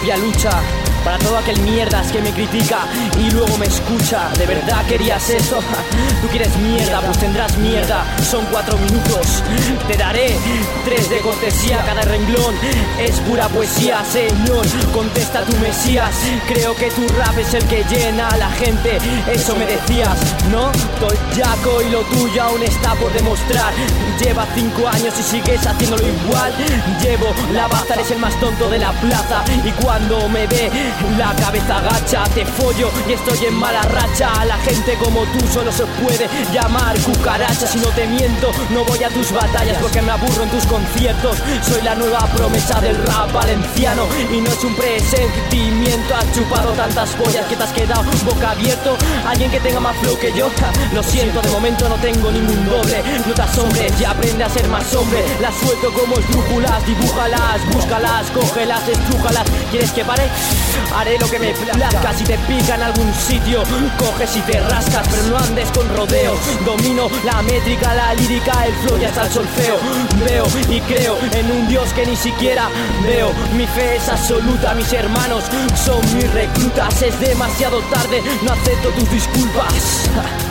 propia lucha. Para todo aquel mierdas que me critica y luego me escucha. ¿De verdad querías eso? Tú quieres mierda, pues tendrás mierda. Son 4 minutos, te daré 3 de cortesía. Cada renglón es pura poesía. Señor, contesta tu Mesías. Creo que tu rap es el que llena a la gente. Eso me decías, ¿no? Toyaco, y lo tuyo aún está por demostrar. Lleva 5 años y sigues haciéndolo igual. Llevo la baza, eres el más tonto de la plaza. Y cuando me ve la cabeza agacha, te follo y estoy en mala racha. A la gente como tú solo se puede llamar cucaracha. Si no te miento, no voy a tus batallas porque me aburro en tus conciertos. Soy la nueva promesa del rap valenciano y no es un presentimiento. Has chupado tantas pollas que te has quedado boca abierto. Alguien que tenga más flow que yo, lo siento, de momento no tengo ningún doble. No te asombres, ya aprende a ser más hombre. Las suelto como esdrújulas, dibújalas, búscalas, cógelas, estrújalas. ¿Quieres que pare? Haré lo que me plazca. Si te pica en algún sitio, coges y te rascas, pero no andes con rodeos. Domino la métrica, la lírica, el flow y hasta el solfeo. Veo y creo en un Dios que ni siquiera veo. Mi fe es absoluta, mis hermanos son mis reclutas. Es demasiado tarde, no acepto tus disculpas.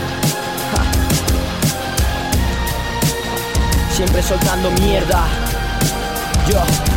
Siempre soltando mierda. Yo.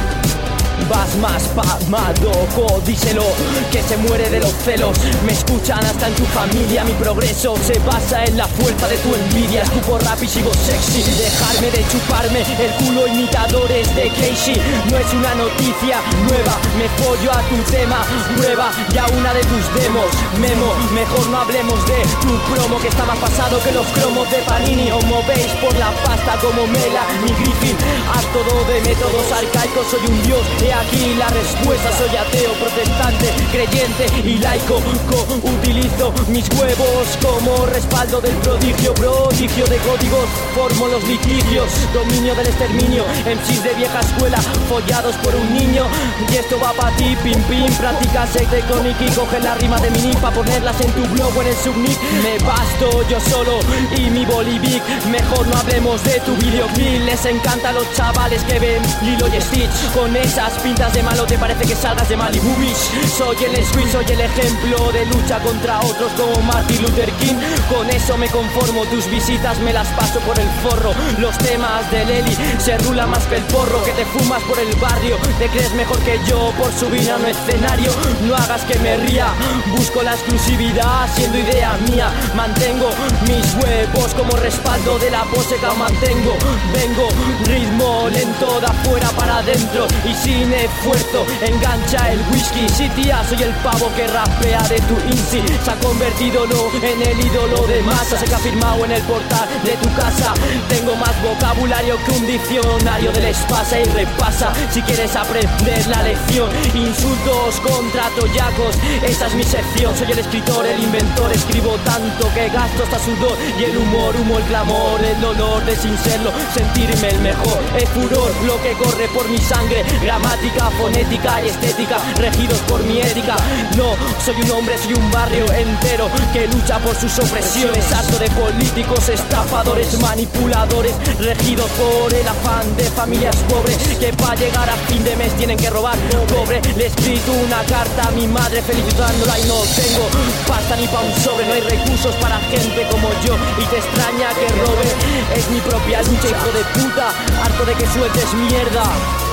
Vas más pamadoco, díselo, que se muere de los celos. Me escuchan hasta en tu familia. Mi progreso se basa en la fuerza de tu envidia. Escupo rap y sigo sexy. Dejarme de chuparme el culo, imitadores de Casey. No es una noticia nueva, me follo a tu tema. Prueba ya una de tus demos. Memo, mejor no hablemos de tu promo, que está más pasado que los cromos de Panini. Os movéis por la pasta como Mela ni Griffin. Harto de métodos arcaicos, soy un dios. He aquí la respuesta, soy ateo, protestante, creyente y laico. Utilizo mis huevos como respaldo del prodigio. Prodigio de códigos, formo los litigios. Dominio del exterminio, MCs de vieja escuela, follados por un niño. Y esto va pa' ti, pim pim. Practica tectonic y coge la rima de mi nick pa' ponerlas en tu blog o en el subnick. Me basto yo solo y mi bolivic. Mejor no hablemos de tu videoclip. Les encanta a los chavales que ven Lilo y Stitch. Con esas pintas de malo te parece que salgas de Malibu Beach. Soy el street, soy el ejemplo de lucha contra otros como Martin Luther King. Con eso me conformo, tus visitas me las paso por el forro. Los temas de Lely se rula más que el porro que te fumas por el barrio. Te crees mejor que yo por subir a un escenario. No hagas que me ría, busco la exclusividad siendo idea mía. Mantengo mis huevos como respaldo de la pose que mantengo. Vengo ritmo lento de afuera para adentro y sin esfuerzo engancha el whisky. Sí, tía, soy el pavo que rapea de tu Insti. Se ha convertido en el ídolo de masa. Se que ha firmado en el portal de tu casa. Tengo más vocabulario que un diccionario de les pasa y repasa si quieres aprender la lección. Insultos contra toyacos, esa es mi sección. Soy el escritor, el inventor. Escribo tanto que gasto hasta sudor y el humor, humo, el clamor, el dolor de sin serlo, sentirme el mejor. Es furor lo que corre por mi sangre. Gramática, fonética y estética, regidos por mi ética. No, soy un hombre, soy un barrio entero que lucha por sus opresiones. Harto de políticos, estafadores, manipuladores, regidos por el afán de familias pobres que para llegar a fin de mes tienen que robar. Pobre, le he escrito una carta a mi madre felicitándola y no tengo pasta ni pa' un sobre. No hay recursos para gente como yo y te extraña que robe. Es mi propia lucha, hijo de puta, harto de que sueltes mierda.